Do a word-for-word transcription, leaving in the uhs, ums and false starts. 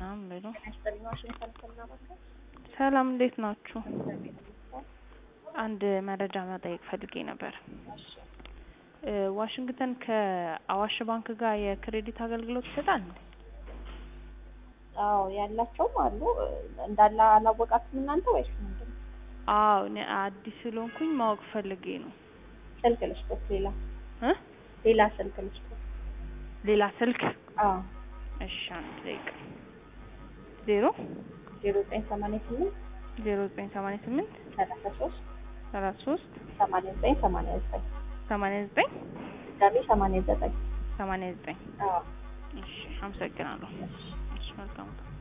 አምበሉ ዋሽንግተን ተናባከ ሰላም እንዴት ናችሁ? አንድ መረጃ መጠየቅ ፈልጌ ነበር። እሺ ዋሽንግተን ከአዋሽ ባንክ ጋር የክሬዲት አገልግሎት ይሰጣል እንዴ? አዎ ያላቸውም አሉ እንዳላ አላወቃችሁም እናንተ ወይስ ምንድን? አዎ እኔ አዲስ ስለሆንኩኝ ማወቅ ፈልጌ ነው። ስልክ ልስጥህ ሌላ እ ሌላ ስልክ ልስጥህ። ሌላ ስልክ? አዎ እሺ አንድ ደቂቃ ዜሮ ዜሮ ዘጠኝ ሰማንያ ስምንት ዜሮ ዘጠኝ ሰማንያ ስምንት ሰላሳ ሶስት ሰላሳ ሶስት ሰማንያ ዘጠኝ ሰማንያ ዘጠኝ ሰማንያ ዘጠኝ ድጋሜ ሰማንያ ዘጠኝ ሰማንያ ዘጠኝ አዎ እሺ አመሰግናለሁ። እሺ መልካም